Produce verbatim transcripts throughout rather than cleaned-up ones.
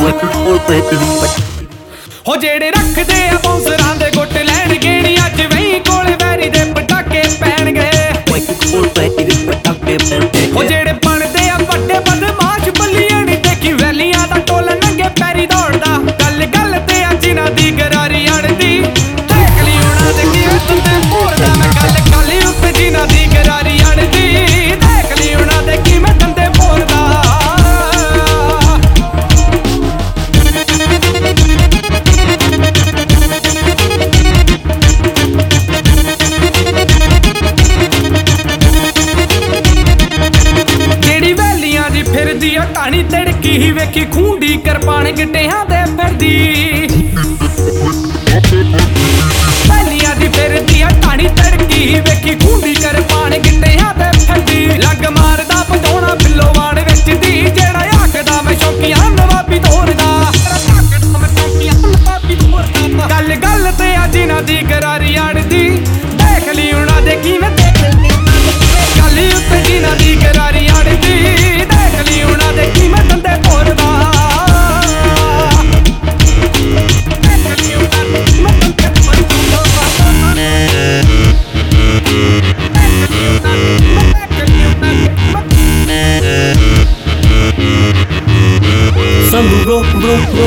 ਹੋ ਜਿਹੜੇ ਰੱਖਦੇ ਆ ਬੌਂਸਰਾਂ ਦੇ ਗੁੱਟ ਲੈਣਗੇ ਨੀ ਅੱਜ ਵਹੀਂ ਕੋਲੇ ਵੈਰੀ ਦੇ ਪਟਾਕੇ ਪੈਣਗੇ। ਹੋ ਜਿਹੜੇ ਬਣਦੇ ਆ ਵੱਡੇ ਬਦਮਾਸ਼ ਬੱਲੀਆਂ ਨੀ ਦੇਖੀ ਵੈਲੀਆਂ ਦਾ ਟੋਲ ਨੰਗੇ ਪੈਰੀ ਦੌੜਦਾ। ਗੱਲ ਗੱਲ ਤੇ ਆ ਜਿਨ੍ਹਾਂ ਦੀ ਗਰਾਰੀ ਅੜਦੀ ਦੇਖ ਲਈ ਉਹਨਾਂ ਦੇ ਕਿਵੇਂ ਤੁੰਦੇ ਭੋਰਦਾ। ਮੈਂ ਗੱਲ ਕਾਲੀ ਉੱਤੇ ਜਿਨ੍ਹਾਂ ਦੀ ਗਰਾਰੀ ਅੜਦੀ ਦੇਖ ਲਈ ਉਹਨਾਂ ਦੇ ਕਿਵੇਂ ਤੁੰਦੇ ਭੋਰਦਾ। ਫਿਰਦੀ ਆ ਕਹਾਣੀ ਤੜਕੀ ਹੀ ਵੇਖੀ ਖੂੰਡੀ ਕਿਰਪਾਨ ਗਿੱਟਿਆਂ ਦੇ ਫਿਰਦੀ। ਪਹਿਲੀਆਂ ਦੀ ਫਿਰਦੀ ਆ ਕਹਾਣੀ ਤੜਕੀ ਹੀ ਵੇਖੀ ਖੂੰਡੀ ਕਿਰਪਾਨ ਗਿੱਟਿਆਂ ਦੇ ਫਿਰਦੀ। ਲੰਗ ਮਾਰਦਾ ਪਟਾਉਣਾ ਬਿੱਲੋਵਾਨ ਵਿੱਚ ਦੀ ਜਿਹੜਾ ਆਖਦਾ ਮੈਂ ਸ਼ੌਕੀਆਂ ਨਵਾਬੀ ਤੋਰਦਾ। ਗੱਲ ਗੱਲ ਤੇ ਆ ਜਿਨ੍ਹਾਂ ਦੀ ਗਰਾਰੀ ਅੜਦੀ ਦੇਖ ਲਈ ਉਹਨਾਂ ਦੇ ਕਿਵੇਂ ਗੱਲ ਉੱਤੇ ਜਿਨ੍ਹਾਂ ਦੀ ਗਰਾਰੀ ਅੜਦੀ ਦੇਖ ਲਈ ਉਹਨਾਂ ਦੇ ਕਿਵੇਂ ਦੰਦੇ ਭੋਰਦਾ। Sandu bro bro bro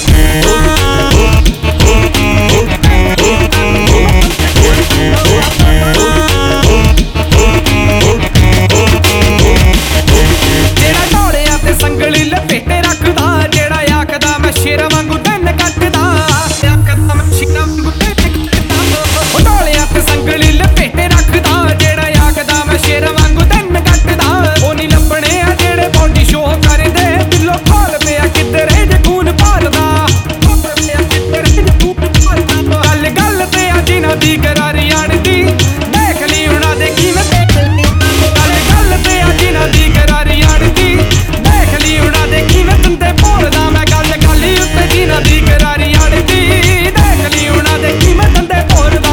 ਜਿਹੜਾ ਢੋਲਿਆਂ ਤੇ ਸੰਗਲੀ ਲਪੇਟੇ ਰੱਖਦਾ ਜਿਹੜਾ ਆਖਦਾ ਮੈਂ ਸ਼ੇਰ ਵਾਂਗੂ ਦਿਨ ਕੱਟਦਾ। ਆਖਦਾ ਮੈਂ ਸ਼ੇਰ ਵਾਂਗੂ ਦਿਨ ਕੱਟਦਾ। ਢੋਲਿਆਂ ਤੇ ਸੰਗਲੀ ਲਪੇਟੇ ਰੱਖਦਾ ਜਿਹੜਾ ਆਖਦਾ ਮੈਂ ਸ਼ੇਰ ਵਾਂਗੂ ਦਿਨ ਕੱਟਦਾ। ਉਹ ਨੀ ਲੱਭਣੇ ਆ ਜਿਹੜੇ ਬੌਂਡੀ ਸ਼ੋਅ ਕਰਦੇ ਦਿਲੋਂ ਖੋਲ ਪਿਆ ਕਿੱਧਰੇ ਜੇ ਖੂਨ ਭਾਲਦਾ। ਗੱਲ ਗੱਲ ਤੇ ਆ ਜਿਨ੍ਹਾਂ ਦੀ ਗਰਾਰੀ ਅੜਦੀ ਦੇਖ ਲਈ ਉਹਨਾਂ ਦੇ ਕਿਵੇਂ ਗੱਲ ਗੱਲ ਤੇ ਆ ਜਿਨ੍ਹਾਂ ਦੀ ਗਰਾਰੀ ਅੜਦੀ ਦੇਖ ਲਈ ਉਹਨਾਂ ਦੇ ਕਿਵੇਂ ਦੰਦੇ ਭੋਰਦਾ। ਮੈਂ ਗੱਲ ਗੱਲ ਉੱਤੇ ਜਿਨ੍ਹਾਂ ਦੀ ਗਰਾਰੀ ਅੜਦੀ ਦੇਖ ਲਈ ਉਹਨਾਂ ਦੇ ਕਿਵੇਂ ਦੰਦੇ ਭੋਰਦਾ।